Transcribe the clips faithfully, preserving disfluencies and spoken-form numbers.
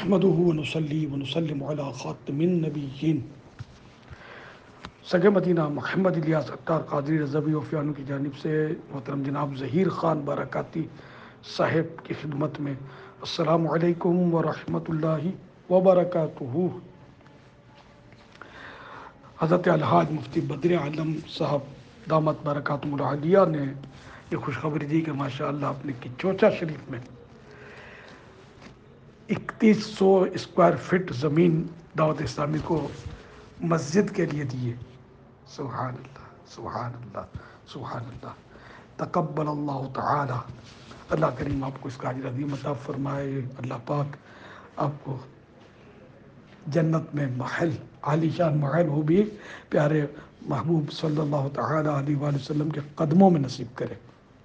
نحمده ونصلي ونسلم على خاتم النبیین سگے مدینہ محمد الیاس اختار قادری رضوی وفیانو کی جانب سے محترم جناب ظہیر خان برکاتی صاحب کی خدمت میں السلام علیکم ورحمۃ اللہ وبرکاتہ۔ حضرت الحاج مفتی بدر عالم صاحب دامت برکاتہم العالیہ نے یہ خوشخبری دی کہ ماشاءاللہ اپنے کی چوچا شریف میں اکتیس سو اسکوائر فٹ زمین دعوت اسلامی کو مسجد کے لیے دیے۔ سبحان اللہ سبحان اللہ سبحان اللہ، تقبل اللہ تعالی۔ اللہ کریم آپ کو اس کا اجر عظیم عطا فرمائے۔ اللہ پاک آپ کو جنت میں محل، عالی شان محل، وہ بھی پیارے محبوب صلی اللہ تعالی علیہ وآلہ وسلم کے قدموں میں نصیب کرے۔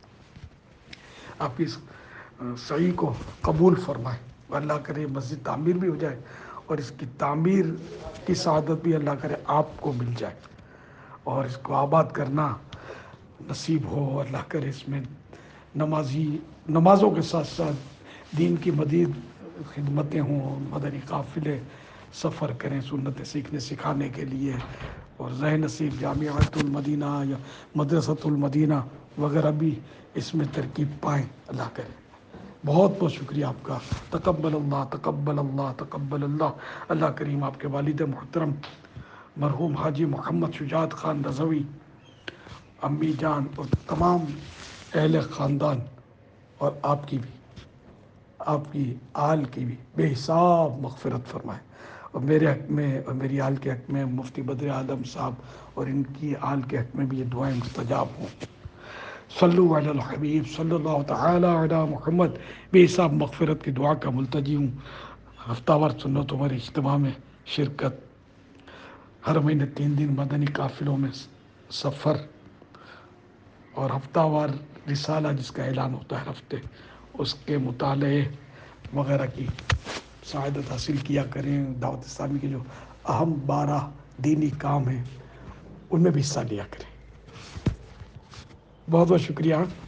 آپ اس سعی کو قبول فرمائے۔ اللہ کرے مسجد تعمیر بھی ہو جائے اور اس کی تعمیر کی سعادت بھی اللہ کرے آپ کو مل جائے اور اس کو آباد کرنا نصیب ہو۔ اللہ کرے اس میں نمازی نمازوں کے ساتھ ساتھ دین کی مزید خدمتیں ہوں، مدنی قافلے سفر کریں سنتیں سیکھنے سکھانے کے لیے، اور ذہن نصیب جامعۃ المدینہ یا مدرسۃ المدینہ وغیرہ بھی اس میں ترکیب پائیں۔ اللہ کرے بہت بہت شکریہ آپ کا۔ تقبل اللہ تقبل اللہ تقبل اللہ۔ اللہ کریم آپ کے والد محترم مرحوم حاجی محمد شجاعت خان رضوی، امی جان اور تمام اہل خاندان اور آپ کی بھی، آپ کی آل کی بھی بے حساب مغفرت فرمائے، اور میرے حق میں اور میری آل کے حق میں مفتی بدر عالم صاحب اور ان کی آل کے حق میں بھی یہ دعائیں مستجاب ہوں۔ صلو علی الحبیب صلی اللہ تعالی علی محمد۔ بے حساب مغفرت کی دعا کا ملتجی ہوں۔ ہفتہ وار سنتوں پر اجتماع میں شرکت، ہر مہینے تین دن مدنی قافلوں میں سفر، اور ہفتہ وار رسالہ جس کا اعلان ہوتا ہے ہر ہفتے، اس کے مطالعے وغیرہ کی سعادت حاصل کیا کریں۔ دعوت اسلامی کے جو اہم بارہ دینی کام ہیں ان میں بھی حصہ لیا کریں۔ بہت بہت شکریہ۔